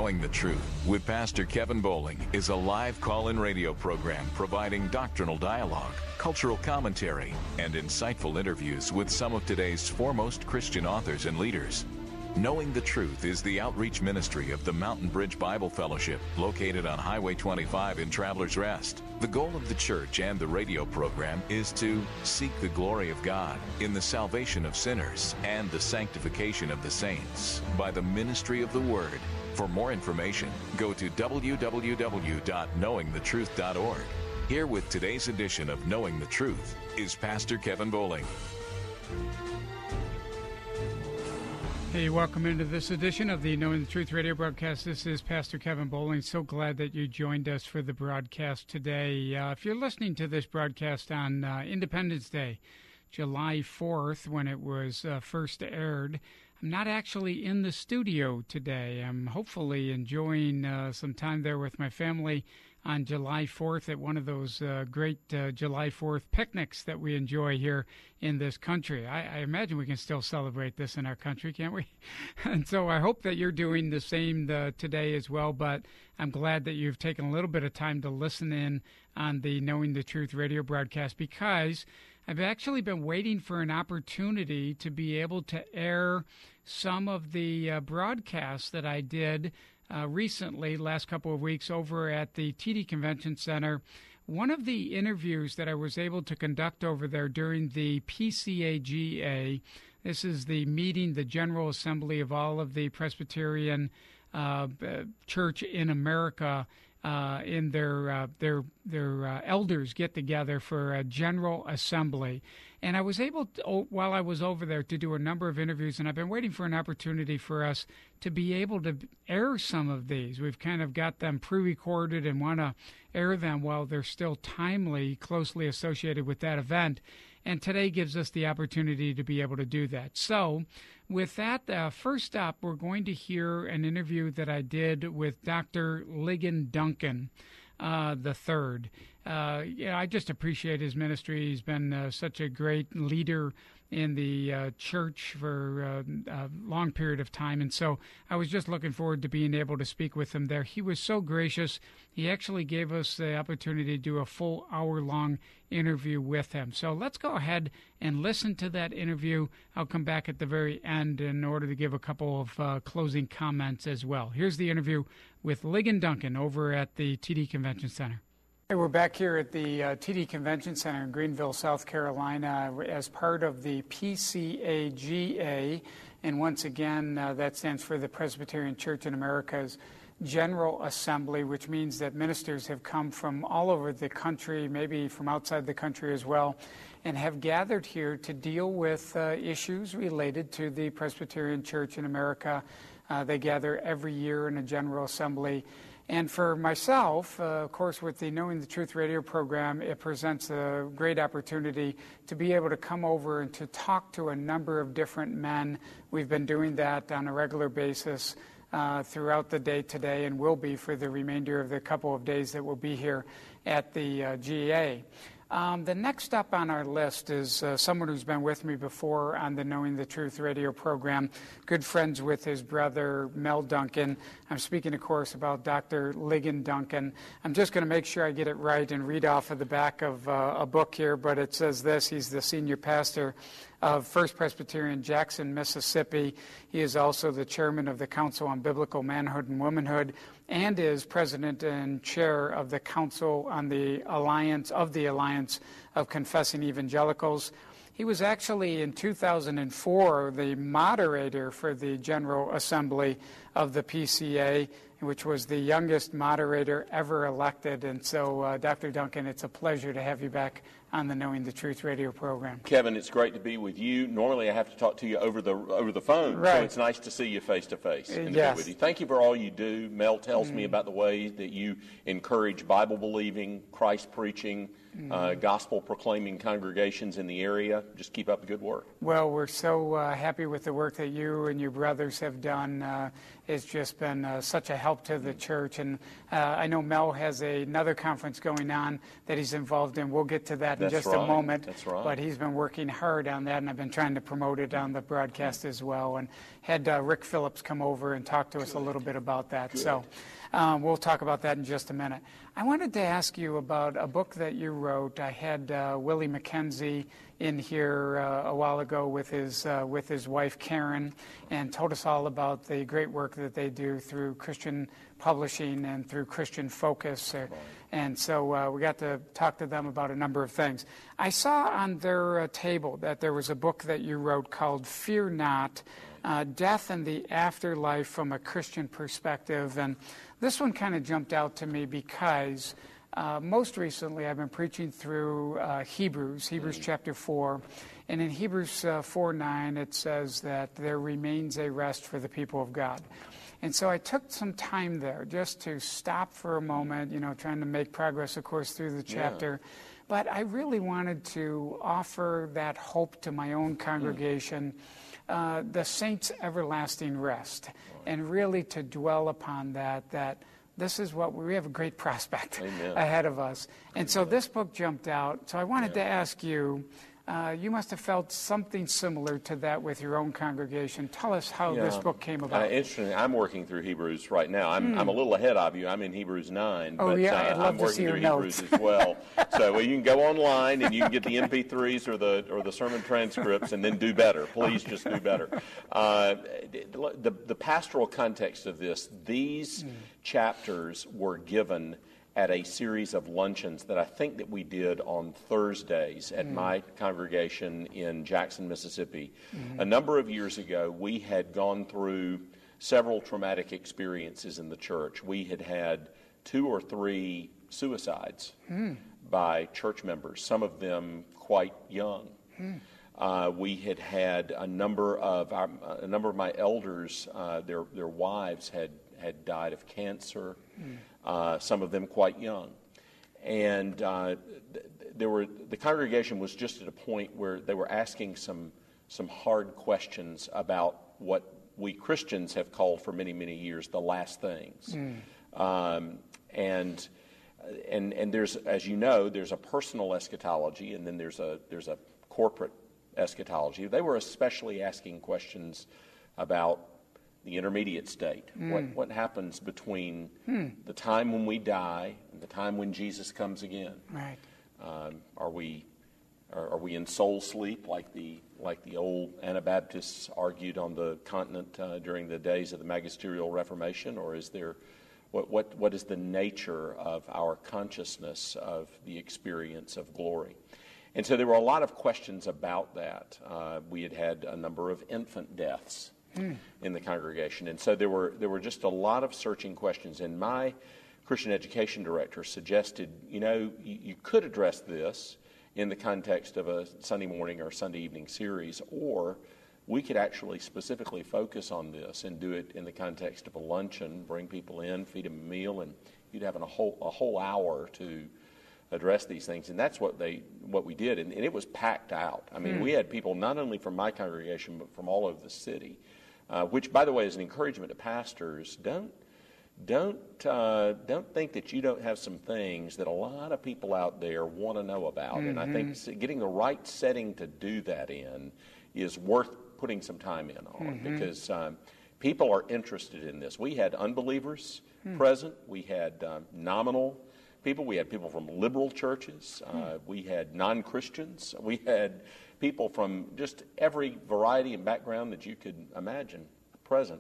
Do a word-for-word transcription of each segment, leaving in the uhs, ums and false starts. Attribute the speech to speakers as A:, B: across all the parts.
A: Knowing the Truth with Pastor Kevin Bowling is a live call-in radio program providing doctrinal dialogue, cultural commentary, and insightful interviews with some of today's foremost Christian authors and leaders. Knowing the Truth is the outreach ministry of the Mountain Bridge Bible Fellowship, located on Highway twenty-five in Travelers Rest. The goal of the church and the radio program is to seek the glory of God in the salvation of sinners and the sanctification of the saints by the ministry of the Word. For more information, go to w w w dot knowing the truth dot org. Here with today's edition of Knowing the Truth is Pastor Kevin Bowling.
B: Hey, welcome into this edition of the Knowing the Truth radio broadcast. This is Pastor Kevin Bowling. So glad that you joined us for the broadcast today. Uh, if you're listening to this broadcast on uh, Independence Day, July fourth, when it was uh, first aired, I'm not actually in the studio today. I'm hopefully enjoying uh, some time there with my family on July fourth at one of those uh, great uh, July fourth picnics that we enjoy here in this country. I, I imagine we can still celebrate this in our country, can't we? And so I hope that you're doing the same uh, today as well, but I'm glad that you've taken a little bit of time to listen in on the Knowing the Truth radio broadcast, because I've actually been waiting for an opportunity to be able to air some of the uh, broadcasts that I did Uh, recently, last couple of weeks, over at the T D Convention Center. One of the interviews that I was able to conduct over there during the P C A G A, this is the meeting, the General Assembly of all of the Presbyterian uh, Church in America, uh, in their uh, their their uh, elders get together for a General Assembly. And I was able, to, oh, while I was over there, to do a number of interviews, and I've been waiting for an opportunity for us to be able to air some of these. We've kind of got them pre-recorded and want to air them while they're still timely, closely associated with that event. And today gives us the opportunity to be able to do that. So with that, uh, first up, we're going to hear an interview that I did with Doctor Ligon Duncan uh, the third. Uh, yeah, I just appreciate his ministry. He's been uh, such a great leader in the uh, church for uh, a long period of time. And so I was just looking forward to being able to speak with him there. He was so gracious. He actually gave us the opportunity to do a full hour-long interview with him. So let's go ahead and listen to that interview. I'll come back at the very end in order to give a couple of uh, closing comments as well. Here's the interview with Ligon Duncan over at the T D Convention Center. Hey, we're back here at the uh, T D Convention Center in Greenville, South Carolina, as part of the P C A G A, and once again, uh, that stands for the Presbyterian Church in America's General Assembly, which means that ministers have come from all over the country, maybe from outside the country as well, and have gathered here to deal with uh, issues related to the Presbyterian Church in America. Uh, they gather every year in a General Assembly. And for myself, uh, of course, with the Knowing the Truth radio program, it presents a great opportunity to be able to come over and to talk to a number of different men. We've been doing that on a regular basis uh, throughout the day today, and will be for the remainder of the couple of days that we'll be here at the uh, G A. Um, the next up on our list is uh, someone who's been with me before on the Knowing the Truth radio program, good friends with his brother, Mel Duncan. I'm speaking, of course, about Doctor Ligon Duncan. I'm just going to make sure I get it right and read off of the back of uh, a book here, but it says this: he's the senior pastor of First Presbyterian Jackson, Mississippi. He is also the chairman of the Council on Biblical Manhood and Womanhood, and is president and chair of the Council on the Alliance of the Alliance of Confessing Evangelicals. He was actually in two thousand four the moderator for the General Assembly of the P C A, which was the youngest moderator ever elected. And so, uh, Doctor Duncan, it's a pleasure to have you back on the Knowing the Truth radio program.
C: Kevin, it's great to be with you. Normally I have to talk to you over the over the phone,
B: right.
C: So it's nice to see you face to face and
B: yes.
C: be with you. Thank you for all you do. Mel tells mm. me about the way that you encourage Bible-believing, Christ-preaching, mm. uh, gospel-proclaiming congregations in the area. Just keep up the good work.
B: Well, we're so uh, happy with the work that you and your brothers have done. Uh, it's just been uh, such a help to the church. And uh, I know Mel has a, another conference going on that he's involved in. We'll get to that in
C: That's
B: just
C: right.
B: a moment.
C: That's right.
B: But he's been working hard on that, and I've been trying to promote it on the broadcast as well. And had uh, Rick Phillips come over and talk to us Good. a little bit about that. Good. So um, we'll talk about that in just a minute. I wanted to ask you about a book that you wrote. I had uh, Willie McKenzie in here uh, a while ago with his uh, with his wife Karen, and told us all about the great work that they do through Christian Publishing and through Christian Focus. Uh, and so uh, we got to talk to them about a number of things. I saw on their uh, table that there was a book that you wrote called Fear Not, uh, Death and the Afterlife from a Christian Perspective. And this one kind of jumped out to me because uh, most recently I've been preaching through uh, Hebrews, Hebrews mm-hmm. chapter four. And in Hebrews uh, four nine, it says that there remains a rest for the people of God. And so I took some time there just to stop for a moment, you know, trying to make progress, of course, through the chapter. Yeah. But I really wanted to offer that hope to my own congregation, mm. uh, the saints' everlasting rest, wow. and really to dwell upon that, that this is what we have a great prospect Amen. ahead of us. And Amen. so this book jumped out. So I wanted yeah. to ask you, Uh, you must have felt something similar to that with your own congregation. Tell us how yeah. this book came about.
C: Uh, interesting. I'm working through Hebrews right now. I'm, mm. I'm a little ahead of you. I'm in Hebrews nine.
B: Oh,
C: but,
B: yeah,
C: uh,
B: I'd love
C: I'm
B: to
C: working
B: see your
C: through
B: notes.
C: Hebrews as well. So well, you can go online and you can get the M P threes or the or the sermon transcripts and then do better. Please just do better. Uh, the, the pastoral context of this, these mm. chapters were given at a series of luncheons that I think that we did on Thursdays at mm. my congregation in Jackson, Mississippi. Mm-hmm. A number of years ago, we had gone through several traumatic experiences in the church. We had had two or three suicides mm. by church members, some of them quite young. Mm. Uh, we had had a number of our, a number of my elders, uh, their their wives had had died of cancer. Mm. Uh, some of them quite young. And uh, th- there were the congregation was just at a point where they were asking some some hard questions about what we Christians have called for many, many years the last things. Mm. Um, and and and there's, as you know, there's a personal eschatology, and then there's a there's a corporate eschatology. They were especially asking questions about the intermediate state. Mm. What what happens between hmm. the time when we die and the time when Jesus comes again?
B: Right.
C: Um, are we are, are we in soul sleep like the like the old Anabaptists argued on the continent uh, during the days of the Magisterial Reformation, or is there what what what is the nature of our consciousness of the experience of glory? And so there were a lot of questions about that. Uh, we had had a number of infant deaths Mm. in the congregation, and so there were there were just a lot of searching questions. And my Christian education director suggested, you know, you, you could address this in the context of a Sunday morning or Sunday evening series, or we could actually specifically focus on this and do it in the context of a luncheon, bring people in, feed them a meal, and you'd have a whole a whole hour to address these things. And that's what they what we did, and, and it was packed out. I mean, mm. we had people not only from my congregation but from all over the city. Uh, which, by the way, is an encouragement to pastors. Don't don't uh, don't think that you don't have some things that a lot of people out there want to know about. Mm-hmm. And I think getting the right setting to do that in is worth putting some time in on, mm-hmm. because um, people are interested in this. We had unbelievers mm. present. We had um, nominal people. We had people from liberal churches. Uh, mm. We had non-Christians. We had people from just every variety and background that you could imagine present.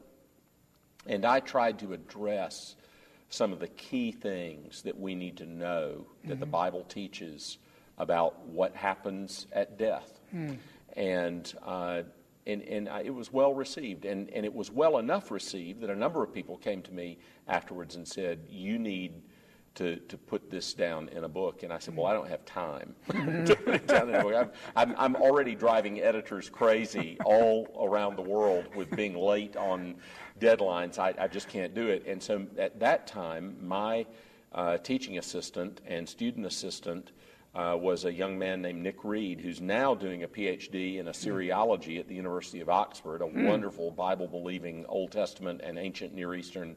C: And I tried to address some of the key things that we need to know that mm-hmm. the Bible teaches about what happens at death. Mm. And, uh, and and I, it was well received. And, and it was well enough received that a number of people came to me afterwards and said, you need to to put this down in a book. And I said, well, I don't have time to put it down in a book. I'm, I'm, I'm already driving editors crazy all around the world with being late on deadlines. I, I just can't do it. And so at that time, my uh, teaching assistant and student assistant uh, was a young man named Nick Reed, who's now doing a P H D in Assyriology at the University of Oxford, a mm. wonderful Bible-believing Old Testament and ancient Near Eastern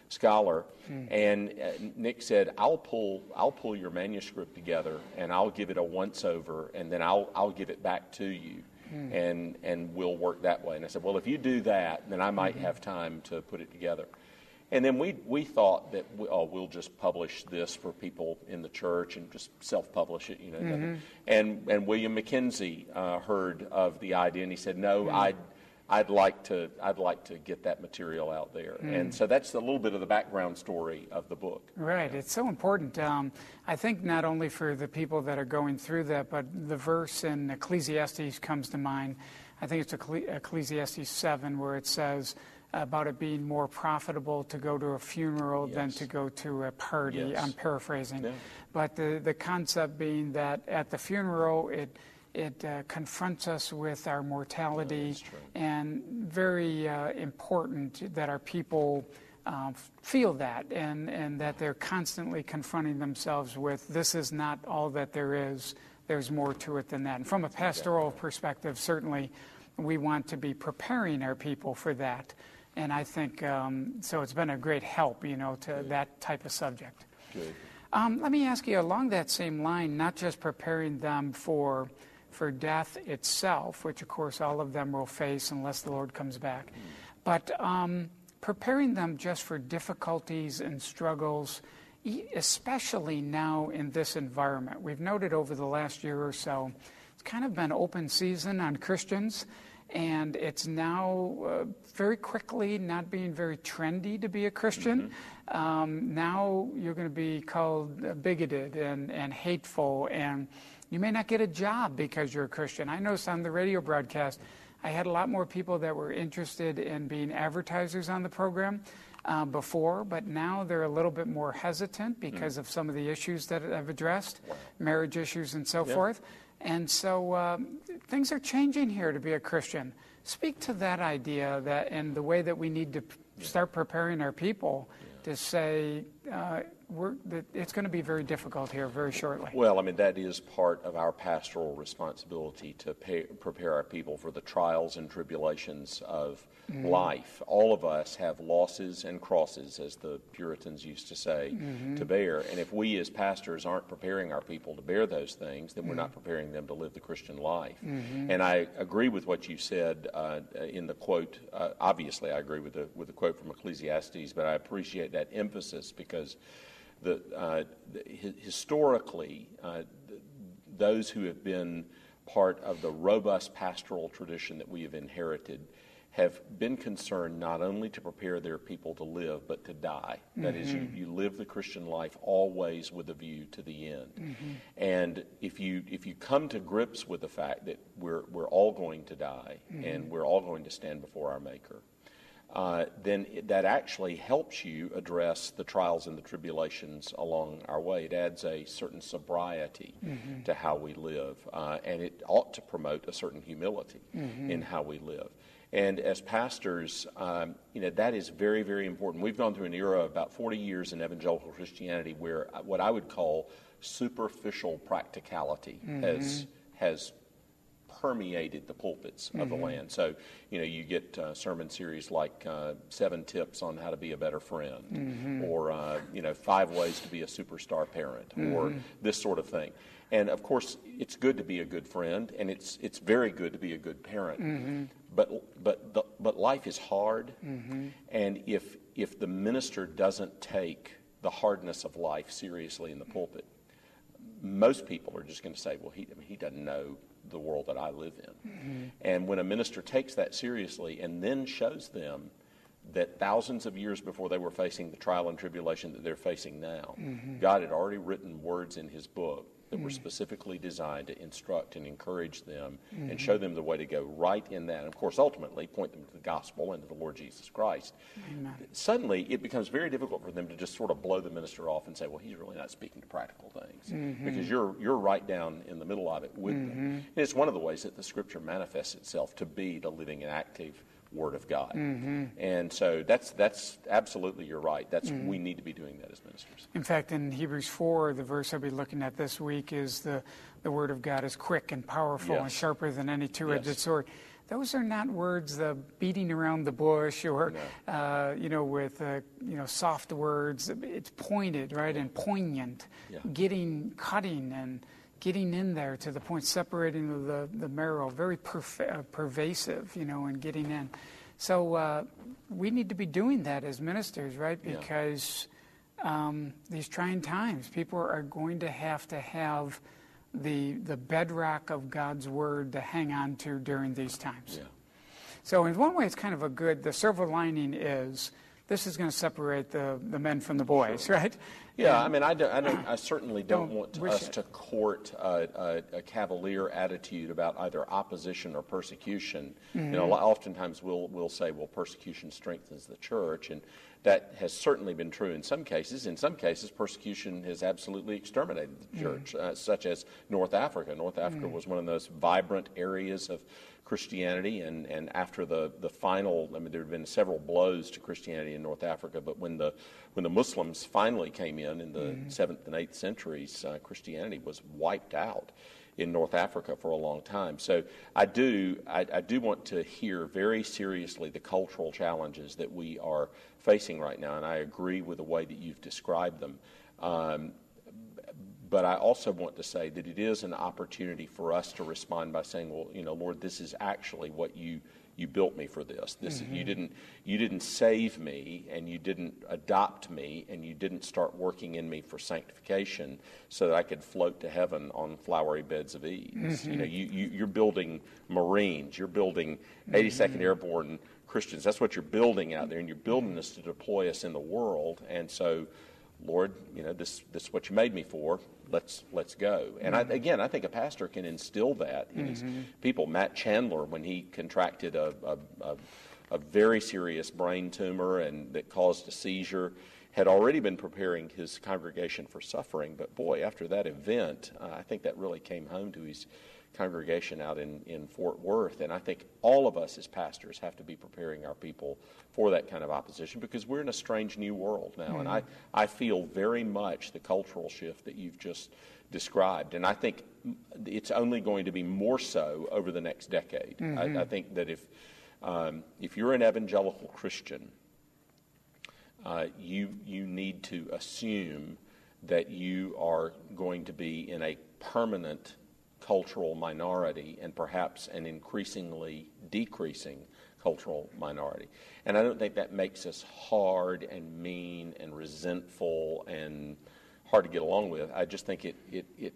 C: scholar. Mm. And uh, Nick said, I'll pull I'll pull your manuscript together and I'll give it a once over and then I'll I'll give it back to you. Mm. and and we'll work that way. And I said, well, if you do that, then I might mm-hmm. have time to put it together. And then we we thought that we, oh, we'll just publish this for people in the church and just self-publish it, you know. Mm-hmm. And and William McKenzie uh, heard of the idea, and he said, no, mm-hmm. I'd I'd like to I'd like to get that material out there. Mm-hmm. And so that's a little bit of the background story of the book.
B: Right. It's so important. Um, I think not only for the people that are going through that, but the verse in Ecclesiastes comes to mind. I think it's Ecclesiastes seven, where it says about it being more profitable to go to a funeral yes. than to go to a party. Yes. I'm paraphrasing. Yeah. But the, the concept being that at the funeral, it it uh, confronts us with our mortality, yeah, and very uh, important that our people uh, feel that, and, and that they're constantly confronting themselves with, this is not all that there is, there's more to it than that. And from a pastoral yeah. perspective, certainly we want to be preparing our people for that. And I think, um, so it's been a great help, you know, to Good. that type of subject.
C: Good.
B: Um, let me ask you, along that same line, not just preparing them for for death itself, which of course all of them will face unless the Lord comes back, mm. but um, preparing them just for difficulties and struggles, especially now in this environment. We've noted over the last year or so, it's kind of been open season on Christians, and it's now uh, very quickly not being very trendy to be a Christian. Mm-hmm. Um, now you're going to be called bigoted and, and hateful, and you may not get a job because you're a Christian. I noticed on the radio broadcast, I had a lot more people that were interested in being advertisers on the program uh, before, but now they're a little bit more hesitant because mm. of some of the issues that I've addressed, marriage issues and so yeah. forth. And so um, things are changing here to be a Christian. Speak to that idea that and the way that we need to p- start preparing our people yeah. to say, uh, We're, it's going to be very difficult here very shortly.
C: Well, I mean, that is part of our pastoral responsibility to pay, prepare our people for the trials and tribulations of mm-hmm. life. All of us have losses and crosses, as the Puritans used to say, mm-hmm. to bear. And if we as pastors aren't preparing our people to bear those things, then mm-hmm. we're not preparing them to live the Christian life. Mm-hmm. And I agree with what you said uh, in the quote. Uh, obviously, I agree with the, with the quote from Ecclesiastes, but I appreciate that emphasis because The, uh, the, historically, uh, th- those who have been part of the robust pastoral tradition that we have inherited have been concerned not only to prepare their people to live, but to die. Mm-hmm. That is, you, you live the Christian life always with a view to the end. Mm-hmm. And if you if you come to grips with the fact that we're we're all going to die mm-hmm. and we're all going to stand before our Maker, Uh, then it, that actually helps you address the trials and the tribulations along our way. It adds a certain sobriety mm-hmm. to how we live, uh, and it ought to promote a certain humility mm-hmm. in how we live. And as pastors, um, you know, that is very, very important. We've gone through an era of about forty years in evangelical Christianity where what I would call superficial practicality mm-hmm. has has permeated the pulpits of mm-hmm. the land. So, you know, you get uh, sermon series like uh, Seven Tips on How to Be a Better Friend mm-hmm. or, uh, you know, Five Ways to Be a Superstar Parent mm-hmm. or this sort of thing. And, of course, it's good to be a good friend, and it's it's very good to be a good parent. Mm-hmm. But but the, but life is hard, mm-hmm. and if if the minister doesn't take the hardness of life seriously in the pulpit, most people are just going to say, well, he I mean, he doesn't know the world that I live in. Mm-hmm. And when a minister takes that seriously and then shows them that thousands of years before they were facing the trial and tribulation that they're facing now, mm-hmm. God had already written words in his book that mm-hmm. were specifically designed to instruct and encourage them mm-hmm. and show them the way to go right in that. And, of course, ultimately point them to the gospel and to the Lord Jesus Christ. Amen. Suddenly, it becomes very difficult for them to just sort of blow the minister off and say, well, he's really not speaking to practical things. Mm-hmm. Because you're you're right down in the middle of it with mm-hmm. them. And it's one of the ways that the Scripture manifests itself to be the living and active Word of God. Mm-hmm. And so that's that's absolutely, you're right. That's mm-hmm. we need to be doing that as ministers.
B: In fact, in Hebrews four, the verse I'll be looking at this week is the, the Word of God is quick and powerful yes. and sharper than any two-edged yes. sword. those are not words uh, beating around the bush or,
C: no.
B: uh, you know, with, uh, you know, soft words. It's pointed, right, and poignant,
C: yeah.
B: getting, cutting and getting in there to the point, separating the, the marrow, very perf- uh, pervasive, you know, and getting in. So uh, we need to be doing that as ministers, right, because yeah. um, these trying times, people are going to have to have the the bedrock of God's Word to hang on to during these times.
C: Yeah.
B: So in one way, it's kind of a good, the silver lining is this is going to separate the, the men from the boys, sure. right?
C: Yeah, I mean, I, don't, I, don't, I certainly don't,
B: don't
C: want to, us
B: it.
C: to court a, a, a cavalier attitude about either opposition or persecution. Mm-hmm. You know, oftentimes we'll we'll say, well, persecution strengthens the church, and that has certainly been true in some cases. In some cases, persecution has absolutely exterminated the church, mm-hmm. uh, such as North Africa. North Africa mm-hmm. was one of those vibrant areas of Christianity, and, and after the, the final, I mean, there have been several blows to Christianity in North Africa, but when the when the Muslims finally came in in the mm-hmm. seventh and eighth centuries, uh, Christianity was wiped out in North Africa for a long time. So I do I, I do want to hear very seriously the cultural challenges that we are facing right now, and I agree with the way that you've described them. Um, But I also want to say that it is an opportunity for us to respond by saying, well, you know, Lord, this is actually what you you built me for this. This mm-hmm. you didn't you didn't save me, and you didn't adopt me, and you didn't start working in me for sanctification so that I could float to heaven on flowery beds of ease. Mm-hmm. You know, you, you you're building Marines, you're building eighty-second mm-hmm. Airborne Christians. That's what you're building out there, and you're building us to deploy us in the world. And so, Lord, you know, this this is what you made me for. Let's let's go. And I, again, I think a pastor can instill that in his mm-hmm. people. Matt Chandler, when he contracted a, a, a, a very serious brain tumor and that caused a seizure, had already been preparing his congregation for suffering. But boy, after that event, uh, I think that really came home to his congregation out in, in Fort Worth. And I think all of us as pastors have to be preparing our people for that kind of opposition, because we're in a strange new world now. Mm-hmm. And I, I feel very much the cultural shift that you've just described. And I think it's only going to be more so over the next decade. Mm-hmm. I, I think that if, um, if you're an evangelical Christian, uh, you, you need to assume that you are going to be in a permanent cultural minority, and perhaps an increasingly decreasing cultural minority. And I don't think that makes us hard and mean and resentful and hard to get along with. I just think it, it, it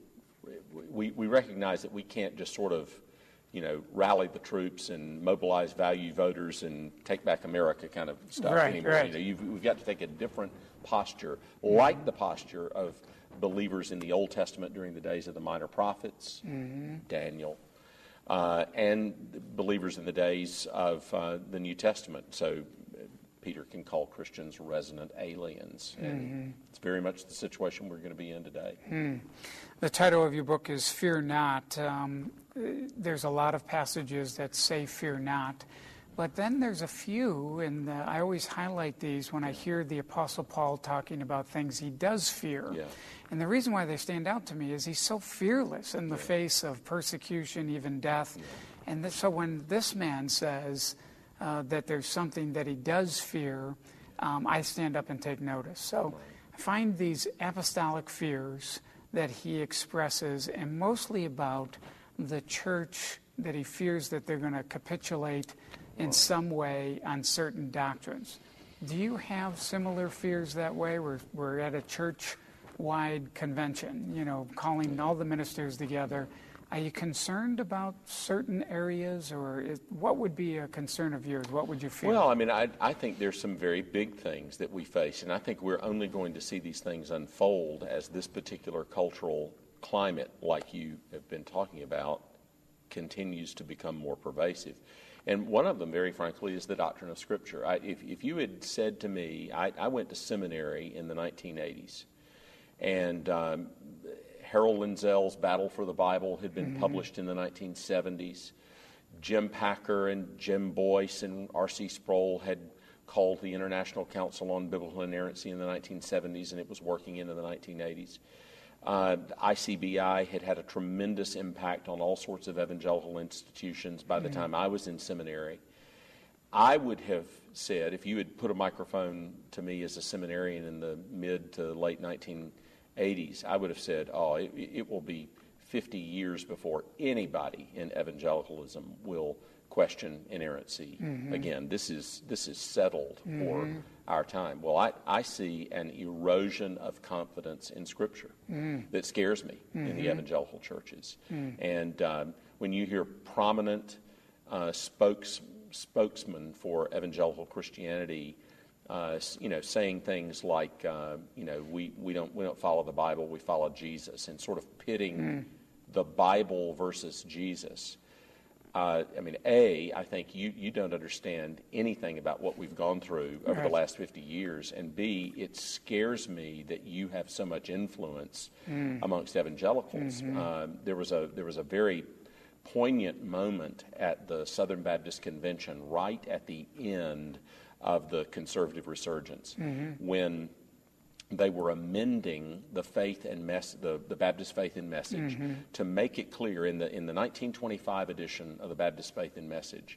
C: we, we recognize that we can't just sort of, you know, rally the troops and mobilize value voters and take back America kind of stuff
B: right,
C: anymore.
B: Right.
C: You know, you've, we've got to take a different posture, like the posture of believers in the Old Testament during the days of the minor prophets, mm-hmm. Daniel, uh, and believers in the days of uh, the New Testament. So uh, Peter can call Christians resident aliens. And mm-hmm. it's very much the situation we're going to be in today.
B: Mm. The title of your book is Fear Not. Um, there's a lot of passages that say fear not. But then there's a few, and uh, I always highlight these when I hear the Apostle Paul talking about things he does fear.
C: Yeah.
B: And the reason why they stand out to me is he's so fearless in the yeah. face of persecution, even death. Yeah. And th- so when this man says uh, that there's something that he does fear, um, I stand up and take notice. So I find these apostolic fears that he expresses, and mostly about the church, that he fears that they're going to capitulate in some way on certain doctrines. Do you have similar fears that way? We're, we're at a church-wide convention, you know, calling all the ministers together. Are you concerned about certain areas, or is, what would be a concern of yours? What would you fear?
C: Well, I mean, I, I think there's some very big things that we face, and I think we're only going to see these things unfold as this particular cultural climate, like you have been talking about, continues to become more pervasive. And one of them, very frankly, is the doctrine of Scripture. I, if, if you had said to me, I, I went to seminary in the nineteen eighties, and um, Harold Lindsell's Battle for the Bible had been mm-hmm. published in the nineteen seventies. Jim Packer and Jim Boyce and R C Sproul had called the International Council on Biblical Inerrancy in the nineteen seventies, and it was working into the nineteen eighties. Uh, I C B I had had a tremendous impact on all sorts of evangelical institutions by the mm-hmm. time I was in seminary. I would have said, if you had put a microphone to me as a seminarian in the mid to late nineteen eighties, I would have said, oh, it, it will be fifty years before anybody in evangelicalism will question inerrancy mm-hmm. again. This is this is settled mm-hmm. for our time. Well, I, I see an erosion of confidence in Scripture mm-hmm. that scares me mm-hmm. in the evangelical churches. Mm-hmm. And um, when you hear prominent uh, spokes, spokesmen for evangelical Christianity, uh, you know, saying things like, uh, you know, we, we don't we don't follow the Bible, we follow Jesus, and sort of pitting mm-hmm. the Bible versus Jesus. Uh, I mean, A, I think you, you don't understand anything about what we've gone through over right. the last fifty years, and B, it scares me that you have so much influence mm. amongst evangelicals. Mm-hmm. Um, there was a there was a very poignant moment at the Southern Baptist Convention right at the end of the conservative resurgence mm-hmm. when they were amending the faith and mes- the, the Baptist Faith and Message mm-hmm. to make it clear in the in the nineteen twenty-five edition of the Baptist Faith and Message,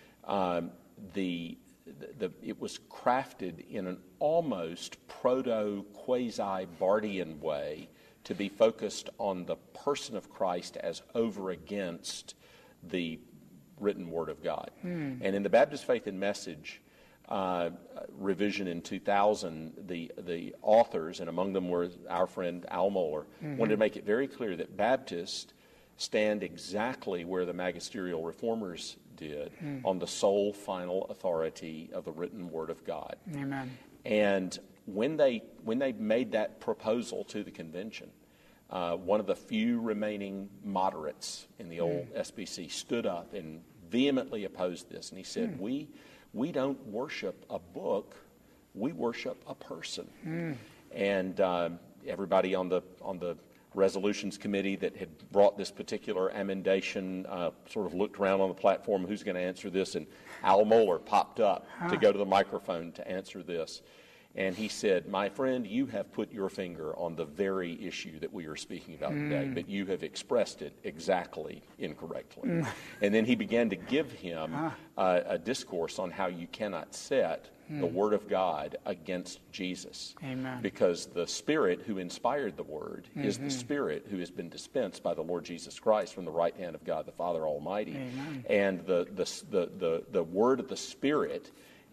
C: um, the, the it was crafted in an almost proto quasi Bardian way to be focused on the person of Christ as over against the written Word of God. Mm. And in the Baptist Faith and Message Uh, revision in two thousand, the the authors, and among them were our friend Al Mohler, mm-hmm. wanted to make it very clear that Baptists stand exactly where the magisterial reformers did mm. on the sole final authority of the written Word of God.
B: Amen.
C: And when they when they made that proposal to the convention, uh, one of the few remaining moderates in the old mm. S B C stood up and vehemently opposed this, and he said, mm. "We." We don't worship a book; we worship a person. Mm. And um, everybody on the on the resolutions committee that had brought this particular amendation uh, sort of looked around on the platform. Who's going to answer this? And Al Mohler popped up huh. to go to the microphone to answer this. And he said, "My friend, you have put your finger on the very issue that we are speaking about mm. today, but you have expressed it exactly incorrectly." Mm. And then he began to give him ah. uh, a discourse on how you cannot set mm. the Word of God against Jesus.
B: Amen.
C: Because the Spirit who inspired the Word mm-hmm. is the Spirit who has been dispensed by the Lord Jesus Christ from the right hand of God the Father Almighty.
B: Amen.
C: And the, the, the, the, the Word of the Spirit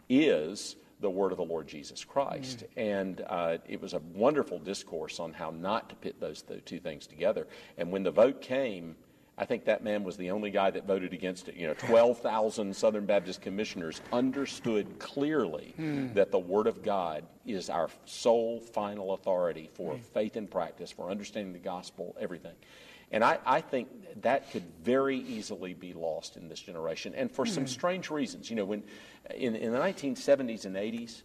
C: is the word of the Lord Jesus Christ. Mm. And uh, it was a wonderful discourse on how not to pit those th- two things together. And when the vote came, I think that man was the only guy that voted against it. You know, twelve thousand Southern Baptist commissioners understood clearly mm. that the Word of God is our sole final authority for mm. faith and practice, for understanding the gospel, everything. And I, I think that could very easily be lost in this generation, and for mm. some strange reasons. You know, when in, in the nineteen seventies and eighties,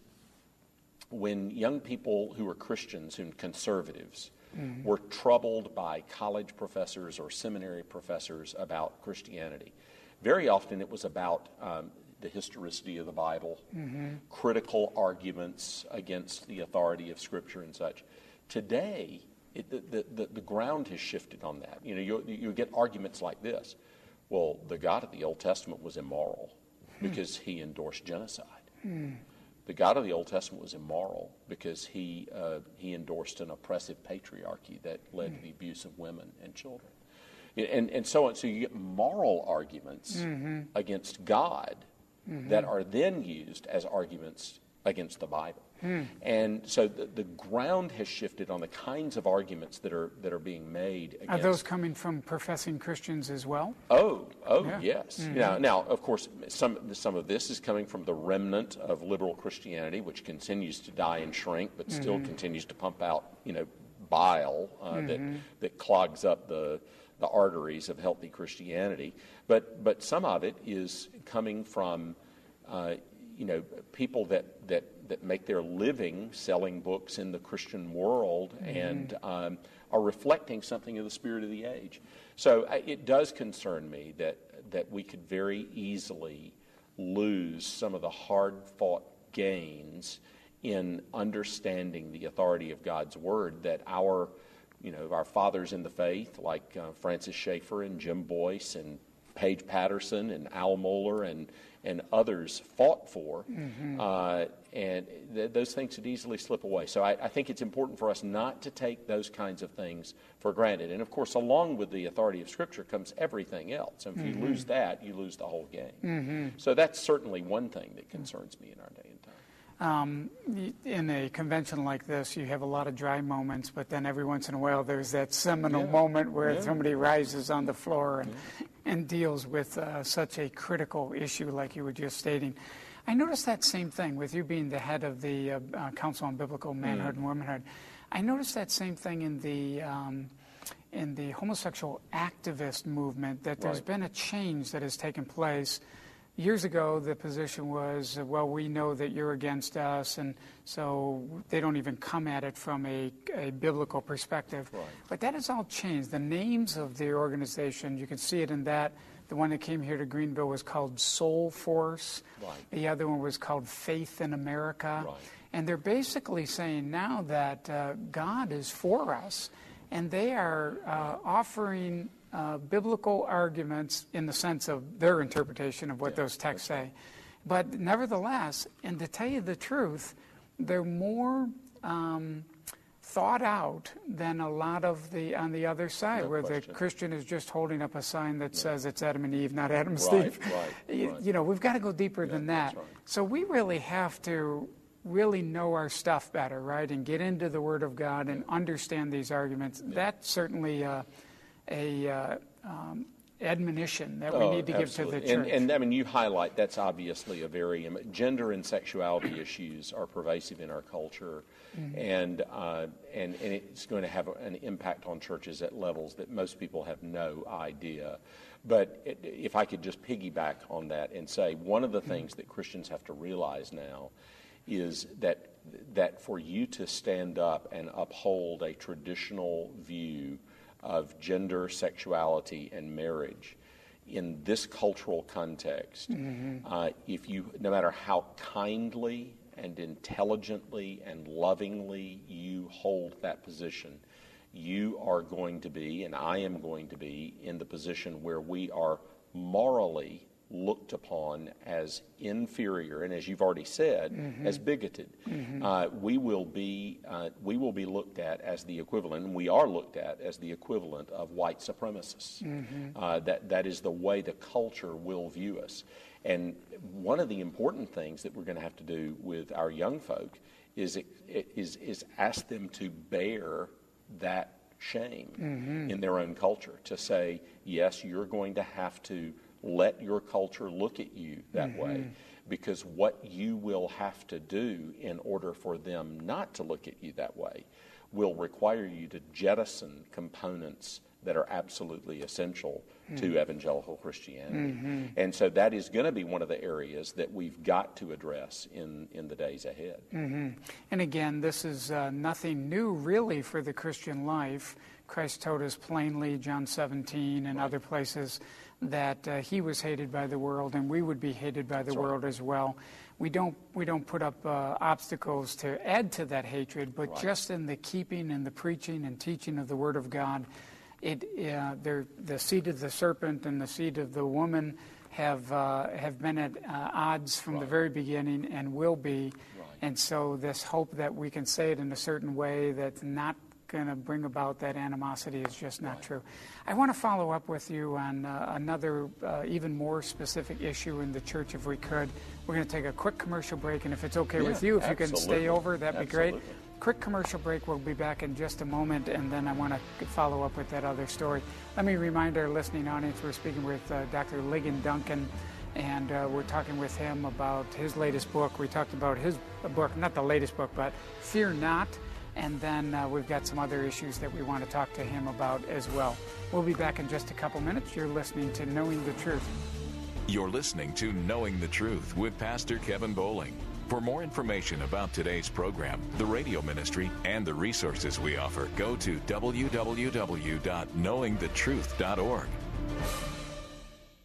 C: when young people who were Christians and conservatives mm. were troubled by college professors or seminary professors about Christianity, very often it was about um, the historicity of the Bible, mm-hmm. critical arguments against the authority of Scripture and such. Today, It, the, the, the ground has shifted on that. You know, you, you get arguments like this. Well, the God of the Old Testament was immoral because he endorsed genocide. Hmm. The God of the Old Testament was immoral because he uh, he endorsed an oppressive patriarchy that led hmm. to the abuse of women and children. And, and so on. So you get moral arguments mm-hmm. against God mm-hmm. that are then used as arguments against the Bible. Hmm. And so the, the ground has shifted on the kinds of arguments that are that are being made against.
B: Are those coming from professing Christians as well?
C: Oh, oh, yeah. yes.
B: Mm-hmm.
C: Now, now, of course, some some of this is coming from the remnant of liberal Christianity, which continues to die and shrink, but mm-hmm. still continues to pump out, you know, bile uh, mm-hmm. that that clogs up the the arteries of healthy Christianity. But but some of it is coming from, uh, you know, people that that. that make their living selling books in the Christian world mm-hmm. and um, are reflecting something of the spirit of the age. So uh, it does concern me that that we could very easily lose some of the hard-fought gains in understanding the authority of God's Word that our you know, our fathers in the faith, like uh, Francis Schaeffer and Jim Boyce and Paige Patterson and Al Mohler and and others fought for, mm-hmm. uh, and th- those things could easily slip away. So I, I think it's important for us not to take those kinds of things for granted. And of course, along with the authority of Scripture comes everything else. And if mm-hmm. you lose that, you lose the whole game. Mm-hmm. So that's certainly one thing that concerns me in our day and time.
B: Um, in a convention like this, you have a lot of dry moments, but then every once in a while there's that seminal yeah. moment where yeah. somebody rises on the floor and, yeah. and deals with uh, such a critical issue like you were just stating. I noticed that same thing with you being the head of the uh, uh, Council on Biblical Manhood mm. and Womanhood. I noticed that same thing in the um, in the homosexual activist movement, that there's right. been a change that has taken place. Years ago, the position was, uh, well, we know that you're against us, and so they don't even come at it from a, a biblical perspective.
C: Right.
B: But that has all changed. The names of the organization, you can see it in that. The one that came here to Greenville was called Soul Force.
C: Right.
B: The other one was called Faith in America.
C: Right.
B: And they're basically saying now that uh, God is for us, and they are uh, offering Uh, biblical arguments in the sense of their interpretation of what
C: yeah,
B: those texts say.
C: right.
B: But nevertheless, and to tell you the truth, they're more um, thought out than a lot of the on the other side,
C: No
B: where
C: question.
B: the Christian is just holding up a sign that yeah. says it's Adam and Eve, not Adam and
C: right,
B: Steve.
C: Right,
B: you,
C: right.
B: you know, we've got to go deeper
C: yeah,
B: than that.
C: Right.
B: So we really have to really know our stuff better, right, and get into the Word of God and
C: yeah.
B: understand these arguments. Yeah. That's certainly uh, a uh, um, admonition that we
C: oh,
B: need to
C: absolutely.
B: give to the church.
C: And, and I mean, you highlight, that's obviously a very, um, gender and sexuality issues are pervasive in our culture, mm-hmm. and, uh, and and it's going to have an impact on churches at levels that most people have no idea. But it, if I could just piggyback on that and say, one of the mm-hmm. things that Christians have to realize now is that that for you to stand up and uphold a traditional view of gender, sexuality, and marriage in this cultural context, mm-hmm. uh, if you, no matter how kindly and intelligently and lovingly you hold that position, you are going to be, and I am going to be, in the position where we are morally looked upon as inferior, and as you've already said, mm-hmm. as bigoted. Mm-hmm. Uh, we will be uh, we will be looked at as the equivalent, and we are looked at as the equivalent of white supremacists. Mm-hmm. Uh, that that is the way the culture will view us. And one of the important things that we're going to have to do with our young folk is is is ask them to bear that shame mm-hmm. in their own culture. To say, yes, you're going to have to let your culture look at you that mm-hmm. way, because what you will have to do in order for them not to look at you that way will require you to jettison components that are absolutely essential mm-hmm. to evangelical Christianity. Mm-hmm. And so that is going to be one of the areas that we've got to address in, in the days ahead.
B: Mm-hmm. And again, this is uh, nothing new really for the Christian life. Christ told us plainly, John seventeen and right. other places, that uh, he was hated by the world, and we would be hated by the That's world right. as well. We don't we don't put up uh, obstacles to add to that hatred, but right. just in the keeping and the preaching and teaching of the Word of God, it uh, the seed of the serpent and the seed of the woman have uh, have been at uh, odds from right. the very beginning and will be. Right. And so this hope that we can say it in a certain way that's not going to bring about that animosity is just not right. true. I want to follow up with you on uh, another uh, even more specific issue in the church if we could. We're going to take a quick commercial break, and if it's okay
C: yeah,
B: with you, if
C: absolutely.
B: you can stay over, that'd
C: absolutely.
B: be great. Quick commercial break. We'll be back in just a moment, and then I want to follow up with that other story. Let me remind our listening audience we're speaking with uh, Doctor Ligon Duncan, and uh, we're talking with him about his latest book. We talked about his book, not the latest book, but Fear Not. And then uh, we've got some other issues that we want to talk to him about as well. We'll be back in just a couple minutes. You're listening to Knowing the Truth.
A: You're listening to Knowing the Truth with Pastor Kevin Bowling. For more information about today's program, the radio ministry, and the resources we offer, go to w w w dot knowing the truth dot org.